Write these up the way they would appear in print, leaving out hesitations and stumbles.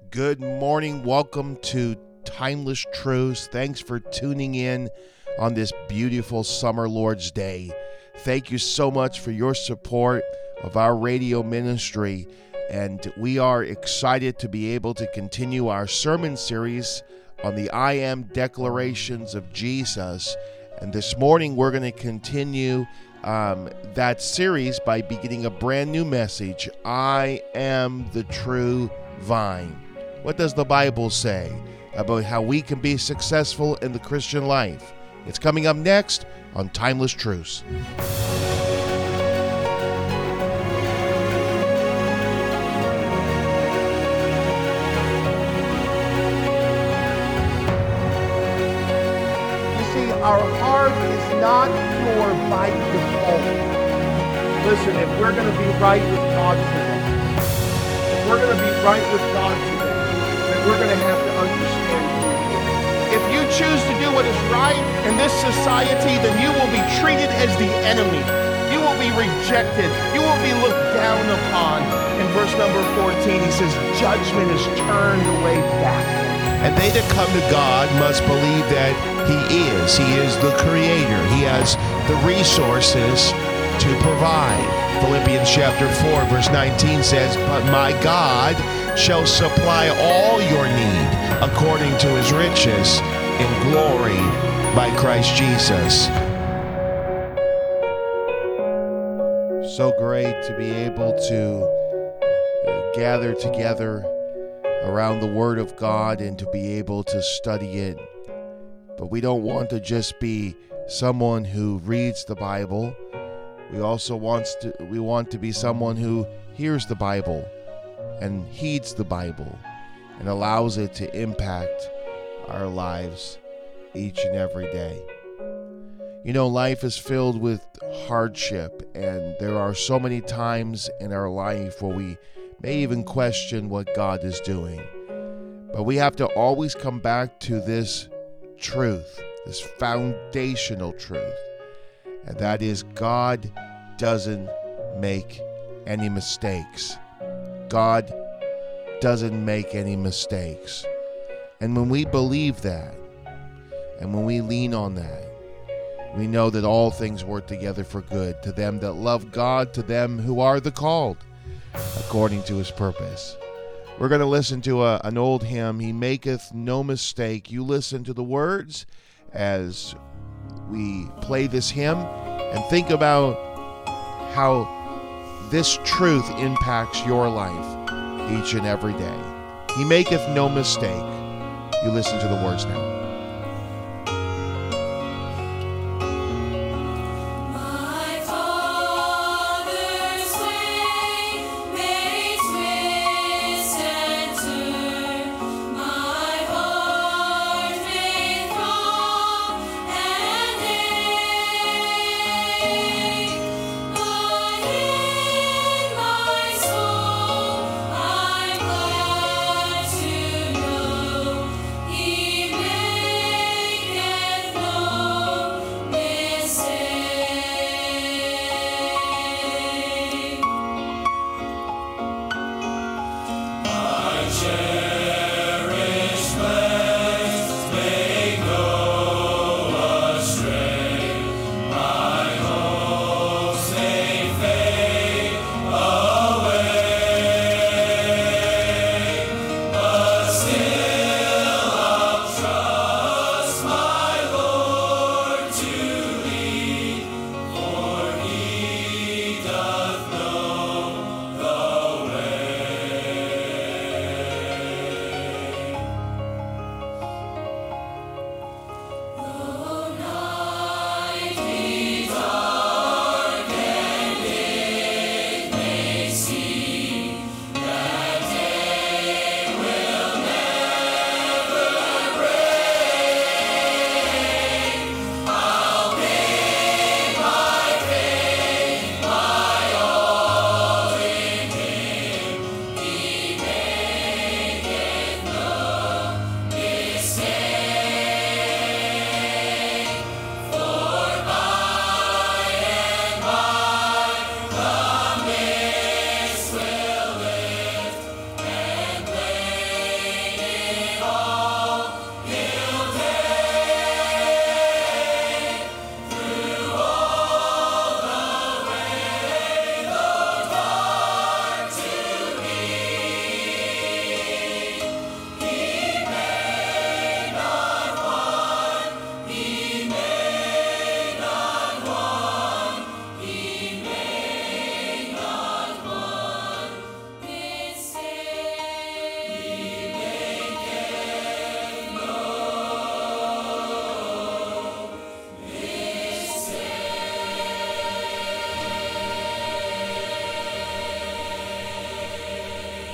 Good morning. Welcome to Timeless Truths. Thanks for tuning in on this beautiful summer Lord's Day. Thank you so much for your support of our radio ministry. And we are excited to be able to continue our sermon series on the I Am Declarations of Jesus. And this morning we're going to continue that series by beginning a brand new message. I am the true vine. What does the Bible say about how we can be successful in the Christian life? It's coming up next on Timeless Truths. You see, our heart is not pure by default. Listen, if we're going to be right with God today, then we're going to have to understand who He is. If you choose to do what is right in this society, then you will be treated as the enemy. You will be rejected. You will be looked down upon. In verse number 14, he says, judgment is turned away back. And they that come to God must believe that He is the Creator. He has the resources to provide. Philippians chapter 4, verse 19 says, but my God shall supply all your need according to His riches in glory by Christ Jesus. So great to be able to gather together around the Word of God and to be able to study it. But we don't want to just be someone who reads the Bible. We also want to be someone who hears the Bible and heeds the Bible and allows it to impact our lives each and every day. You know, life is filled with hardship, and there are so many times in our life where we may even question what God is doing. But we have to always come back to this truth, this foundational truth, and that is God doesn't make any mistakes. God doesn't make any mistakes. And when we believe that, and when we lean on that, we know that all things work together for good to them that love God, to them who are the called according to His purpose. We're going to listen to an old hymn, He Maketh No Mistake. You listen to the words as we play this hymn and think about how this truth impacts your life each and every day. He maketh no mistake. You listen to the words now.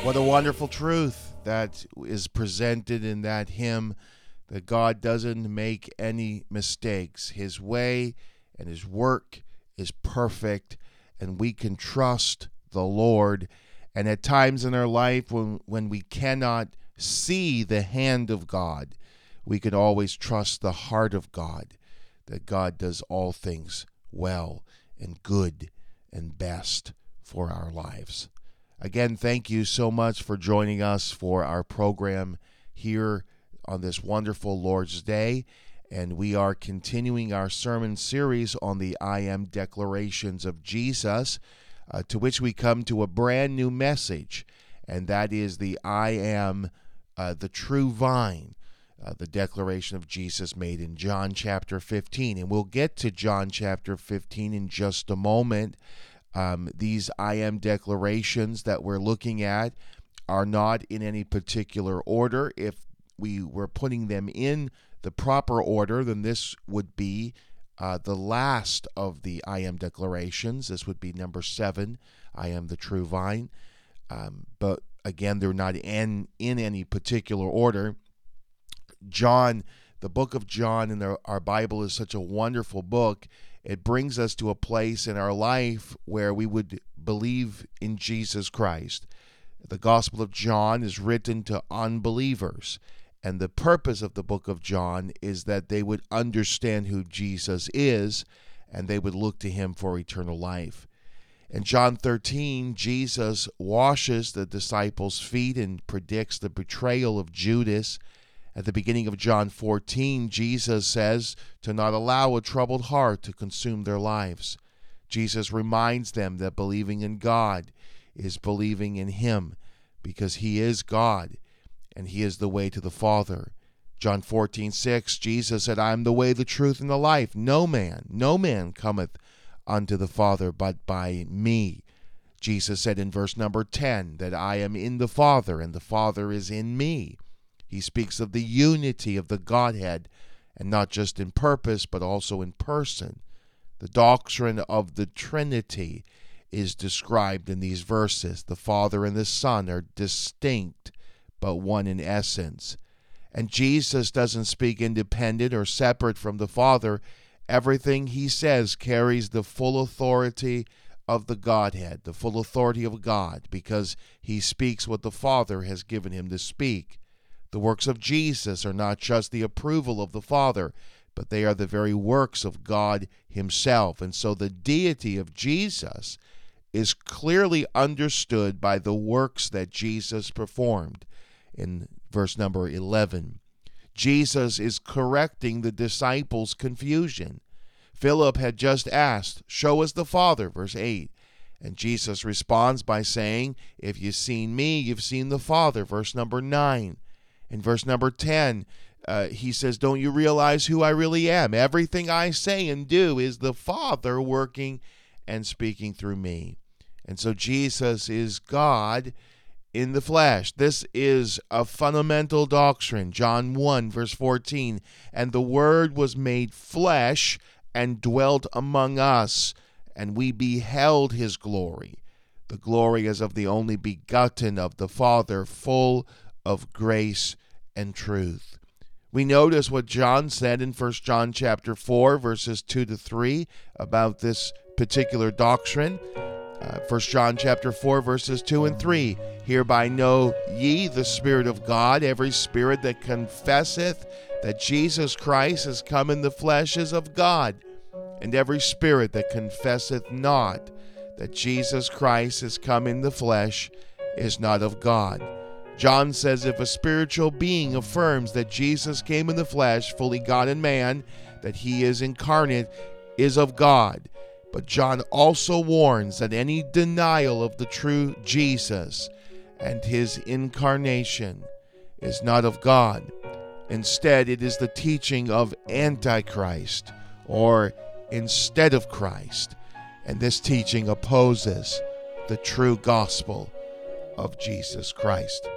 What a wonderful truth that is presented in that hymn, that God doesn't make any mistakes. His way and his work is perfect, and we can trust the Lord. And at times in our life when we cannot see the hand of God, we can always trust the heart of God, that God does all things well and good and best for our lives. Again, thank you so much for joining us for our program here on this wonderful Lord's Day. And we are continuing our sermon series on the I Am declarations of Jesus, to which we come to a brand new message, and that is the I Am the true vine, the declaration of Jesus made in John chapter 15. And we'll get to John chapter 15 in just a moment. These I Am declarations that we're looking at are not in any particular order. If we were putting them in the proper order, then this would be the last of the I Am declarations. This would be number 7, I am the true vine. But again, they're not in any particular order. John, the book of John in our Bible is such a wonderful book. It brings us to a place in our life where we would believe in Jesus Christ. The Gospel of John is written to unbelievers, and the purpose of the book of John is that they would understand who Jesus is, and they would look to him for eternal life. In John 13, Jesus washes the disciples' feet and predicts the betrayal of Judas. At the beginning of John 14, Jesus says to not allow a troubled heart to consume their lives. Jesus reminds them that believing in God is believing in him, because he is God and he is the way to the Father. John 14:6, Jesus said, I am the way, the truth, and the life. No man cometh unto the Father but by me. Jesus said in verse number 10 that I am in the Father and the Father is in me. He speaks of the unity of the Godhead, and not just in purpose, but also in person. The doctrine of the Trinity is described in these verses. The Father and the Son are distinct, but one in essence. And Jesus doesn't speak independent or separate from the Father. Everything he says carries the full authority of the Godhead, the full authority of God, because he speaks what the Father has given him to speak. The works of Jesus are not just the approval of the Father, but they are the very works of God himself. And so the deity of Jesus is clearly understood by the works that Jesus performed. In verse number 11, Jesus is correcting the disciples' confusion. Philip had just asked, show us the Father, verse 8. And Jesus responds by saying, if you've seen me, you've seen the Father, verse number 9. In verse number 10, he says, don't you realize who I really am? Everything I say and do is the Father working and speaking through me. And so Jesus is God in the flesh. This is a fundamental doctrine. John 1, verse 14, and the Word was made flesh and dwelt among us, and we beheld his glory. The glory as of the only begotten of the Father, full of grace and truth. We notice what John said in 1 John chapter 4, verses 2-3 about this particular doctrine. 1 John chapter 4, verses 2 and 3. Hereby know ye the Spirit of God. Every spirit that confesseth that Jesus Christ is come in the flesh is of God. And every spirit that confesseth not that Jesus Christ is come in the flesh is not of God. John says if a spiritual being affirms that Jesus came in the flesh, fully God and man, that he is incarnate, is of God. But John also warns that any denial of the true Jesus and his incarnation is not of God. Instead, it is the teaching of Antichrist, or instead of Christ. And this teaching opposes the true gospel of Jesus Christ.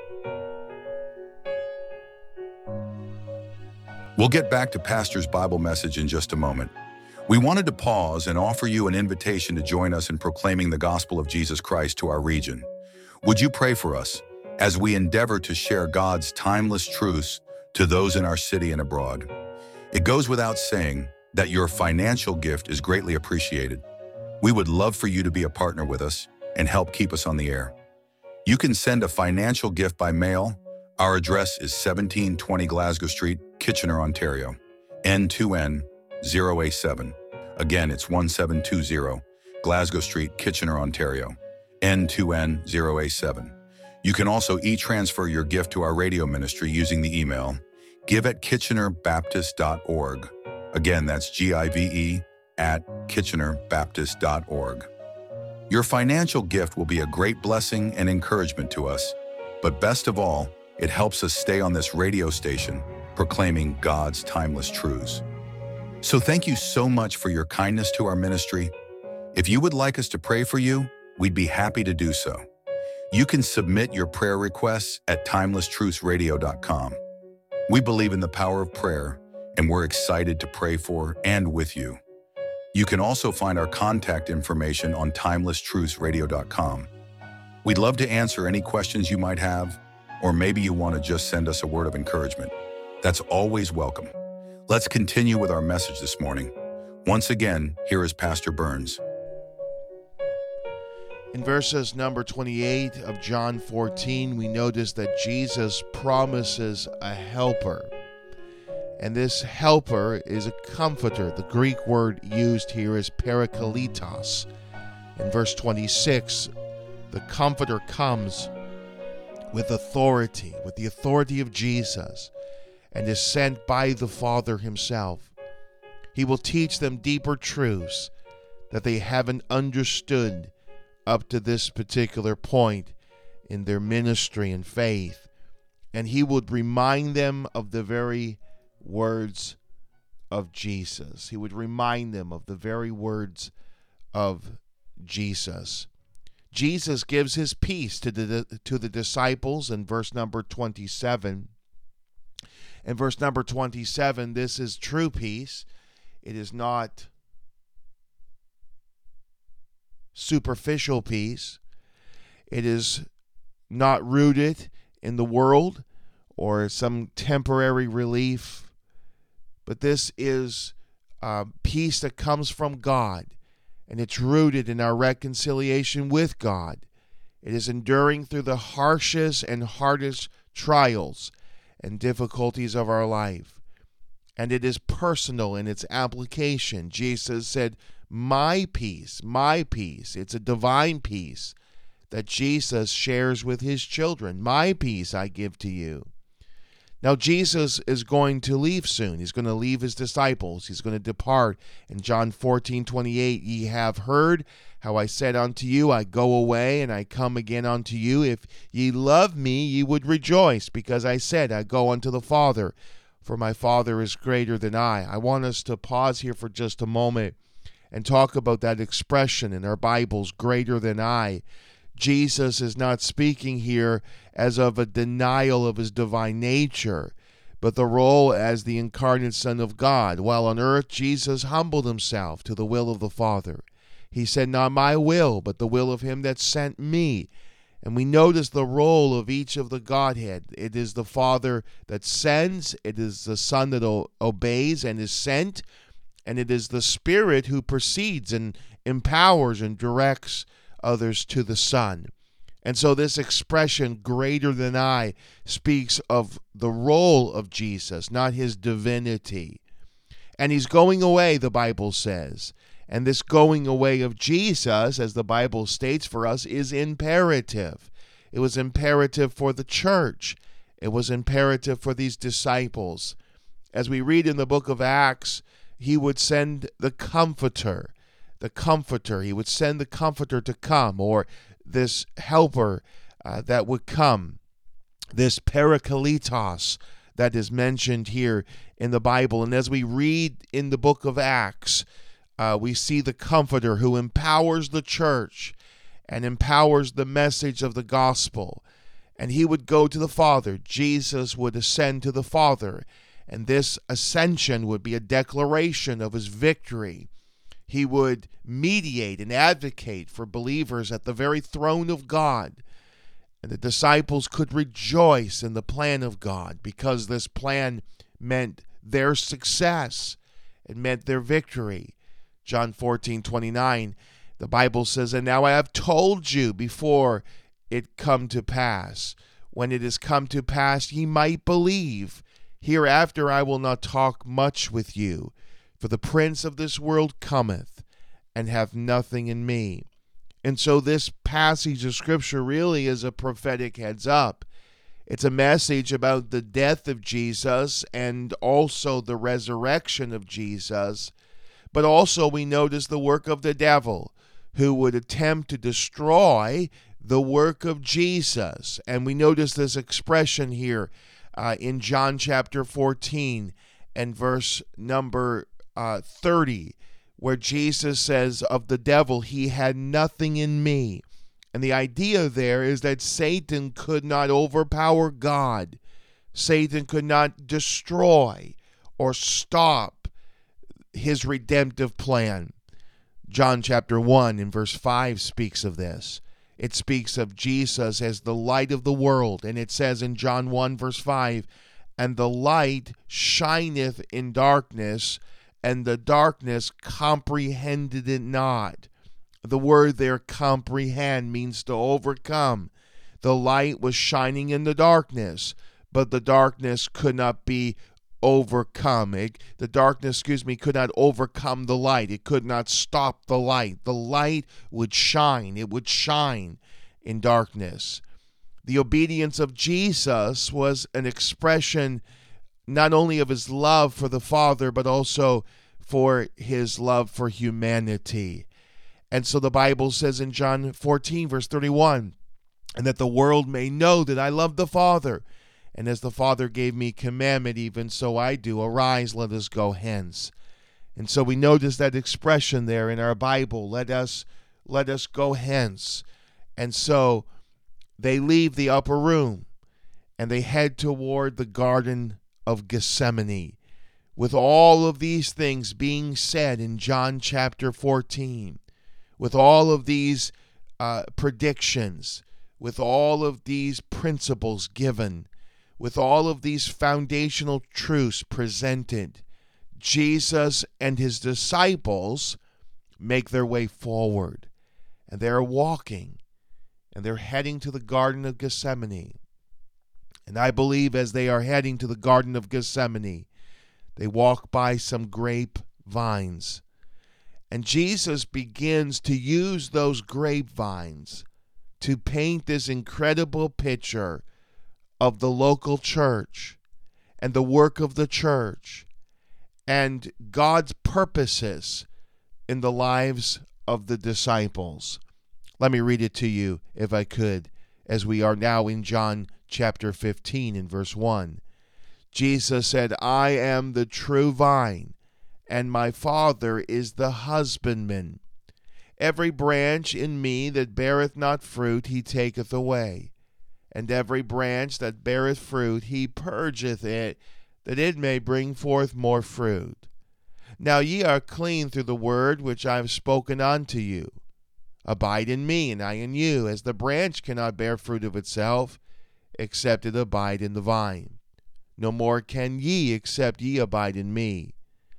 We'll get back to Pastor's Bible message in just a moment. We wanted to pause and offer you an invitation to join us in proclaiming the gospel of Jesus Christ to our region. Would you pray for us as we endeavor to share God's timeless truths to those in our city and abroad? It goes without saying that your financial gift is greatly appreciated. We would love for you to be a partner with us and help keep us on the air. You can send a financial gift by mail. Our address is 1720 Glasgow Street, Kitchener, Ontario, N2N 0A7. Again, it's 1720 Glasgow Street, Kitchener, Ontario, N2N 0A7. You can also e-transfer your gift to our radio ministry using the email give@kitchenerbaptist.org. Again, that's give@kitchenerbaptist.org. Your financial gift will be a great blessing and encouragement to us, but best of all, it helps us stay on this radio station, proclaiming God's timeless truths. So thank you so much for your kindness to our ministry. If you would like us to pray for you, we'd be happy to do so. You can submit your prayer requests at timelesstruthsradio.com. We believe in the power of prayer, and we're excited to pray for and with you. You can also find our contact information on timelesstruthsradio.com. We'd love to answer any questions you might have, or maybe you want to just send us a word of encouragement. That's always welcome. Let's continue with our message this morning. Once again, here is Pastor Burns. In verses number 28 of John 14, we notice that Jesus promises a helper. And this helper is a comforter. The Greek word used here is parakletos. In verse 26, the comforter comes with authority, with the authority of Jesus, and is sent by the Father himself. He will teach them deeper truths that they haven't understood up to this particular point in their ministry and faith. And he would remind them of the very words of Jesus. He would remind them of the very words of Jesus. Jesus gives his peace to the disciples in verse number 27. In verse number 27, this is true peace. It is not superficial peace. It is not rooted in the world or some temporary relief, but this is peace that comes from God, and it's rooted in our reconciliation with God. It is enduring through the harshest and hardest trials and difficulties of our life. And it is personal in its application. Jesus said, my peace, my peace. It's a divine peace that Jesus shares with his children. My peace I give to you. Now, Jesus is going to leave soon. He's going to leave his disciples. He's going to depart. In John 14:28, ye have heard how I said unto you, I go away and I come again unto you. If ye love me, ye would rejoice, because I said, I go unto the Father, for my Father is greater than I. I want us to pause here for just a moment and talk about that expression in our Bibles, greater than I. Jesus is not speaking here as of a denial of his divine nature, but the role as the incarnate Son of God. While on earth, Jesus humbled himself to the will of the Father. He said, not my will, but the will of him that sent me. And we notice the role of each of the Godhead. It is the Father that sends, it is the Son that obeys and is sent, and it is the Spirit who proceeds and empowers and directs others to the Son. And so this expression, greater than I, speaks of the role of Jesus, not his divinity. And he's going away, the Bible says. And this going away of Jesus, as the Bible states for us, is imperative. It was imperative for the church. It was imperative for these disciples. As we read in the book of Acts, he would send the Comforter. The Comforter. He would send the Comforter to come, or this helper that would come. This parakletos that is mentioned here in the Bible. And as we read in the book of Acts, we see the Comforter who empowers the church and empowers the message of the gospel. And he would go to the Father. Jesus would ascend to the Father. And this ascension would be a declaration of his victory. He would mediate and advocate for believers at the very throne of God. And the disciples could rejoice in the plan of God because this plan meant their success. It meant their victory. John 14:29, the Bible says, "And now I have told you before it come to pass. When it is come to pass, ye might believe. Hereafter I will not talk much with you, for the prince of this world cometh, and hath nothing in me." And so this passage of Scripture really is a prophetic heads up. It's a message about the death of Jesus and also the resurrection of Jesus. But also we notice the work of the devil, who would attempt to destroy the work of Jesus. And we notice this expression here in John chapter 14 and verse number 30, where Jesus says of the devil, "He had nothing in me." And the idea there is that Satan could not overpower God. Satan could not destroy or stop his redemptive plan. John chapter 1 and verse 5 speaks of this. It speaks of Jesus as the light of the world. And it says in John 1 verse 5, "And the light shineth in darkness, and the darkness comprehended it not." The word there, comprehend, means to overcome. The light was shining in the darkness, but the darkness could not be overcome. The darkness, could not overcome the light. It could not stop the light. The light would shine. It would shine in darkness. The obedience of Jesus was an expression not only of his love for the Father, but also for his love for humanity. And so the Bible says in John 14, verse 31, "And that the world may know that I love the Father, and as the Father gave me commandment, even so I do. Arise, let us go hence." And so we notice that expression there in our Bible, let us go hence. And so they leave the upper room, and they head toward the Garden of Gethsemane, with all of these things being said in John chapter 14, with all of these predictions, with all of these principles given, with all of these foundational truths presented, Jesus and his disciples make their way forward. And they're walking, and they're heading to the Garden of Gethsemane. And I believe as they are heading to the Garden of Gethsemane, they walk by some grapevines. And Jesus begins to use those grapevines to paint this incredible picture of the local church and the work of the church and God's purposes in the lives of the disciples. Let me read it to you, if I could, as we are now in John chapter 15 and verse 1. Jesus said, "I am the true vine, and my Father is the husbandman. Every branch in me that beareth not fruit, he taketh away. And every branch that beareth fruit, he purgeth it, that it may bring forth more fruit. Now ye are clean through the word which I have spoken unto you. Abide in me, and I in you, as the branch cannot bear fruit of itself, except it abide in the vine. No more can ye, except ye abide in me.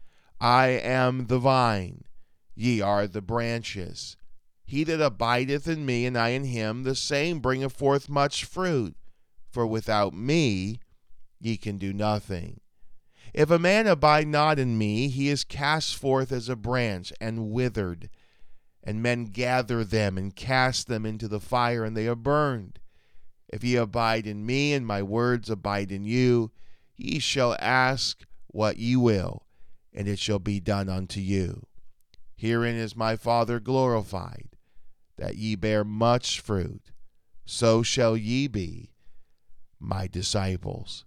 I am the vine, ye are the branches. He that abideth in me, and I in him, the same bringeth forth much fruit. For without me ye can do nothing. If a man abide not in me, he is cast forth as a branch, and withered. And men gather them, and cast them into the fire, and they are burned. If ye abide in me, and my words abide in you, ye shall ask what ye will, and it shall be done unto you. Herein is my Father glorified, that ye bear much fruit, so shall ye be my disciples."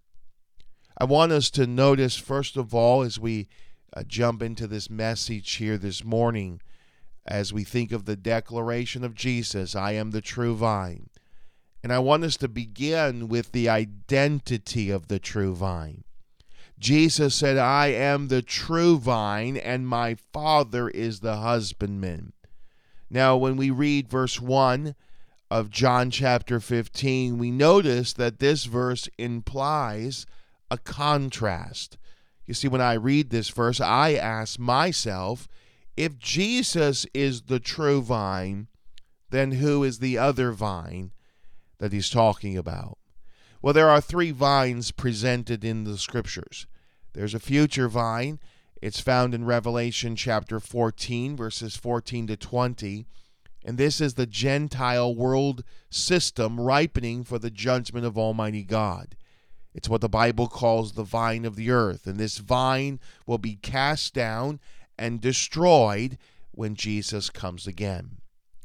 I want us to notice, first of all, as we jump into this message here this morning, as we think of the declaration of Jesus, I am the true vine. And I want us to begin with the identity of the true vine. Jesus said, I am the true vine, and my Father is the husbandman. Now, when we read verse 1 of John chapter 15, we notice that this verse implies a contrast. You see, when I read this verse, I ask myself, if Jesus is the true vine, then who is the other vine that he's talking about? Well, there are 3 vines presented in the scriptures. There's a future vine. It's found in Revelation chapter 14, verses 14 to 20. And this is the Gentile world system ripening for the judgment of Almighty God. It's what the Bible calls the vine of the earth. And this vine will be cast down and destroyed when Jesus comes again.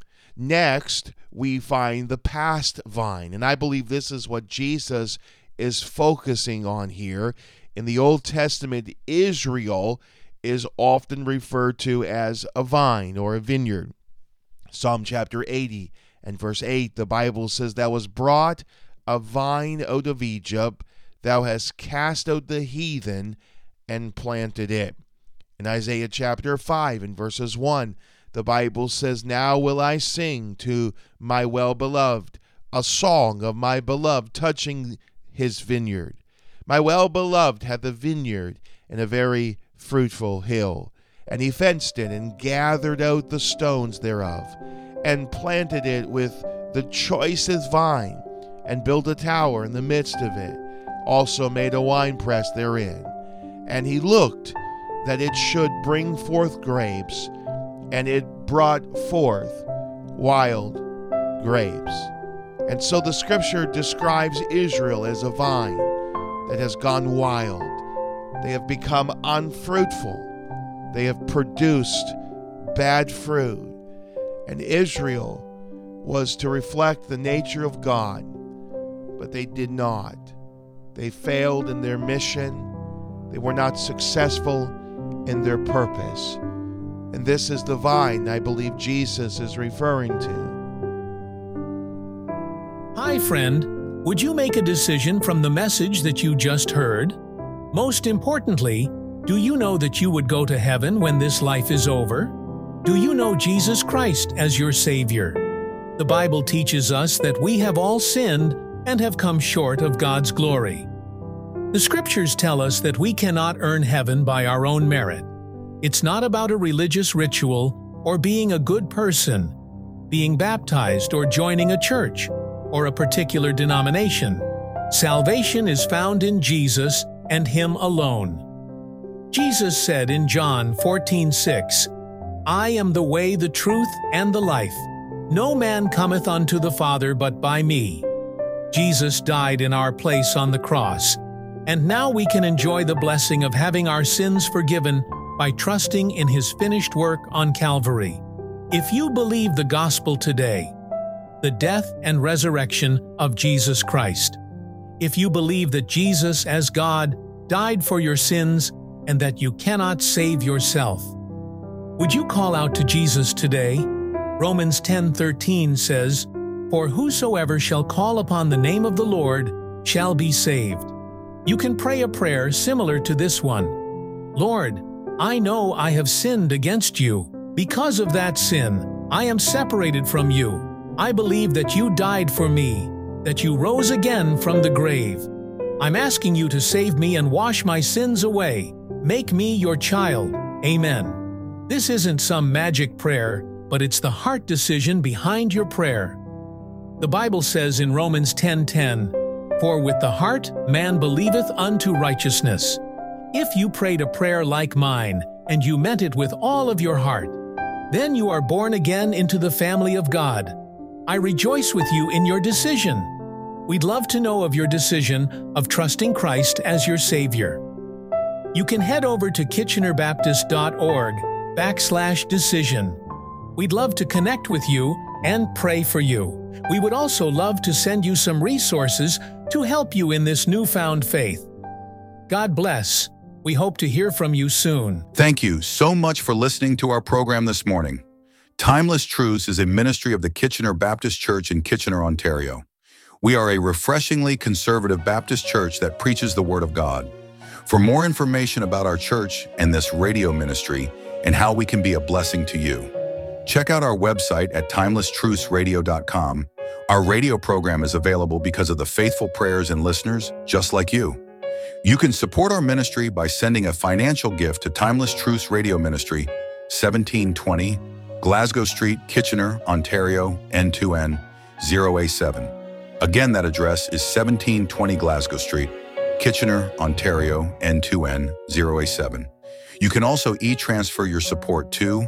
Next, we find the past vine. And I believe this is what Jesus is focusing on here. In the Old Testament, Israel is often referred to as a vine or a vineyard. Psalm chapter 80 and verse 8, the Bible says, "Thou hast brought a vine out of Egypt, thou hast cast out the heathen and planted it." In Isaiah chapter 5 and verses 1, the Bible says, "Now will I sing to my well-beloved a song of my beloved touching his vineyard. My well-beloved hath a vineyard and a very fruitful hill. And he fenced it and gathered out the stones thereof, and planted it with the choicest vine, and built a tower in the midst of it, also made a winepress therein. And he looked that it should bring forth grapes, and it brought forth wild grapes." And so the scripture describes Israel as a vine that has gone wild. They have become unfruitful. They have produced bad fruit. And Israel was to reflect the nature of God, but they did not. They failed in their mission. They were not successful in their purpose. And this is the vine I believe Jesus is referring to. Hi, friend. Would you make a decision from the message that you just heard? Most importantly, do you know that you would go to heaven when this life is over? Do you know Jesus Christ as your Savior? The Bible teaches us that we have all sinned and have come short of God's glory. The Scriptures tell us that we cannot earn heaven by our own merit. It's not about a religious ritual or being a good person, being baptized or joining a church or a particular denomination. Salvation is found in Jesus and Him alone. Jesus said in John 14:6, "I am the way, the truth, and the life. No man cometh unto the Father but by me." Jesus died in our place on the cross, and now we can enjoy the blessing of having our sins forgiven by trusting in His finished work on Calvary. If you believe the gospel today, the death and resurrection of Jesus Christ, if you believe that Jesus as God died for your sins and that you cannot save yourself, would you call out to Jesus today? Romans 10:13 says, "For whosoever shall call upon the name of the Lord shall be saved." You can pray a prayer similar to this one. "Lord, I know I have sinned against you. Because of that sin, I am separated from you. I believe that you died for me, that you rose again from the grave. I'm asking you to save me and wash my sins away. Make me your child. Amen." This isn't some magic prayer, but it's the heart decision behind your prayer. The Bible says in Romans 10:10, "For with the heart man believeth unto righteousness." If you prayed a prayer like mine, and you meant it with all of your heart, then you are born again into the family of God. I rejoice with you in your decision. We'd love to know of your decision of trusting Christ as your Savior. You can head over to kitchenerbaptist.org/decision. We'd love to connect with you and pray for you. We would also love to send you some resources to help you in this newfound faith. God bless. We hope to hear from you soon. Thank you so much for listening to our program this morning. Timeless Truths is a ministry of the Kitchener Baptist Church in Kitchener, Ontario. We are a refreshingly conservative Baptist church that preaches the Word of God. For more information about our church and this radio ministry and how we can be a blessing to you, check out our website at timelesstruthsradio.com Our radio program is available because of the faithful prayers and listeners just like you. You can support our ministry by sending a financial gift to Timeless Truths Radio Ministry, 1720 Glasgow Street, Kitchener, Ontario, N2N 0A7. Again, that address is 1720 Glasgow Street, Kitchener, Ontario, N2N 0A7. You can also e-transfer your support to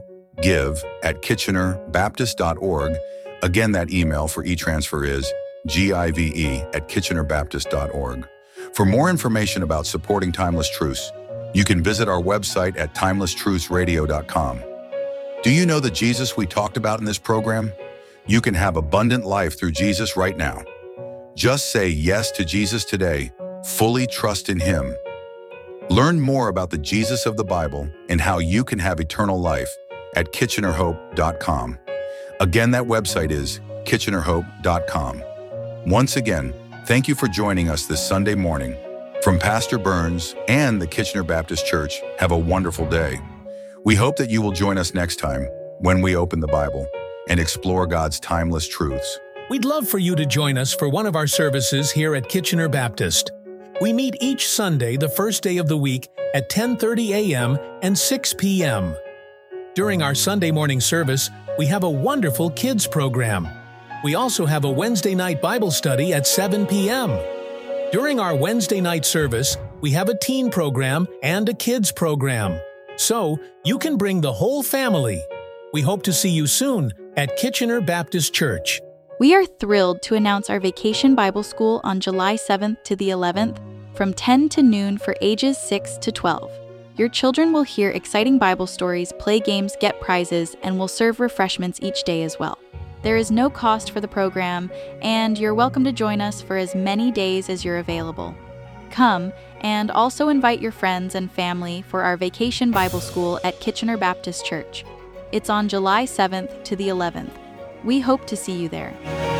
give@kitchenerbaptist.org. Again, that email for e-transfer is give@kitchenerbaptist.org. For more information about supporting Timeless Truths, you can visit our website at timelesstruthsradio.com. Do you know the Jesus we talked about in this program? You can have abundant life through Jesus right now. Just say yes to Jesus today. Fully trust in Him. Learn more about the Jesus of the Bible and how you can have eternal life at kitchenerhope.com. Again, that website is kitchenerhope.com. Once again, thank you for joining us this Sunday morning. From Pastor Burns and the Kitchener Baptist Church, have a wonderful day. We hope that you will join us next time when we open the Bible and explore God's timeless truths. We'd love for you to join us for one of our services here at Kitchener Baptist. We meet each Sunday, the first day of the week, at 10:30 a.m. and 6 p.m. During our Sunday morning service, we have a wonderful kids program. We also have a Wednesday night Bible study at 7 p.m. During our Wednesday night service, we have a teen program and a kids program. So, you can bring the whole family. We hope to see you soon at Kitchener Baptist Church. We are thrilled to announce our Vacation Bible School on July 7th to the 11th from 10 to noon for ages 6 to 12. Your children will hear exciting Bible stories, play games, get prizes, and will serve refreshments each day as well. There is no cost for the program, and you're welcome to join us for as many days as you're available. Come, and also invite your friends and family for our Vacation Bible School at Kitchener Baptist Church. It's on July 7th to the 11th. We hope to see you there.